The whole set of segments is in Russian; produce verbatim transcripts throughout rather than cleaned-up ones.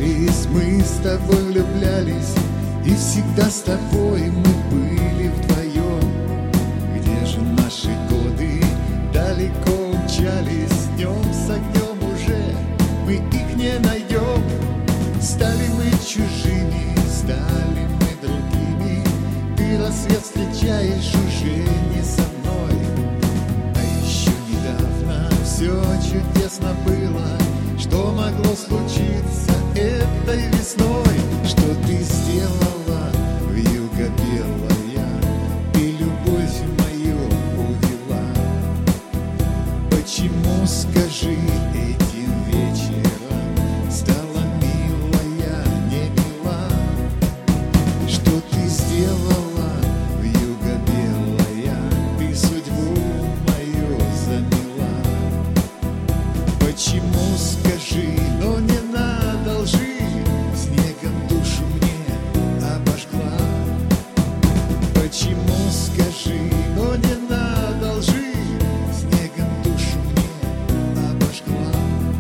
встречались, мы с тобой влюблялись, и всегда с тобой мы были вдвоем. Где же наши годы далеко умчались, днем с огнем уже мы их не найдем. Стали мы чужими, стали мы другими, ты рассвет встречаешь уже не со мной. А еще недавно все чудесно было, что могло случиться этой весной. Что ты сделала, вьюга белая, ты любовь мою увела. Почему, скажи, этим вечером стала милая, не мила? Что ты сделала, вьюга белая, ты судьбу мою замела? Почему, скажи, но не надо лжи, снегом душу мне обожгла? Почему, скажи, но не надо лжи, снегом душу мне обожгла?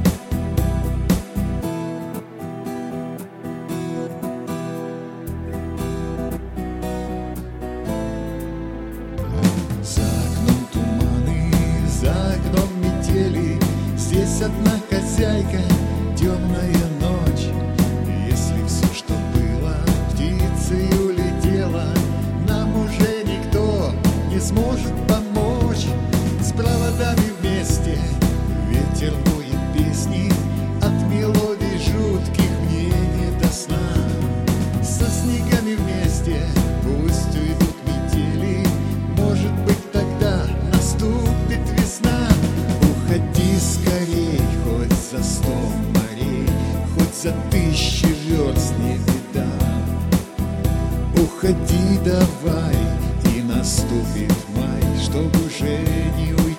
За окном туманы, за окном метели, здесь одна хозяйка, темная ночь. Если все, что было, птицей улетело, нам уже никто не сможет помочь. С проводами вместе ветер воет песни, от мелодий жутких мне не до сна. Со снегами вместе пусть уйдут метели, может быть, тогда наступит весна. Уходи скорей, хоть за сто морей, хоть за тысячи верст, не беда. Уходи давай, и наступит май, чтоб уже не уйти.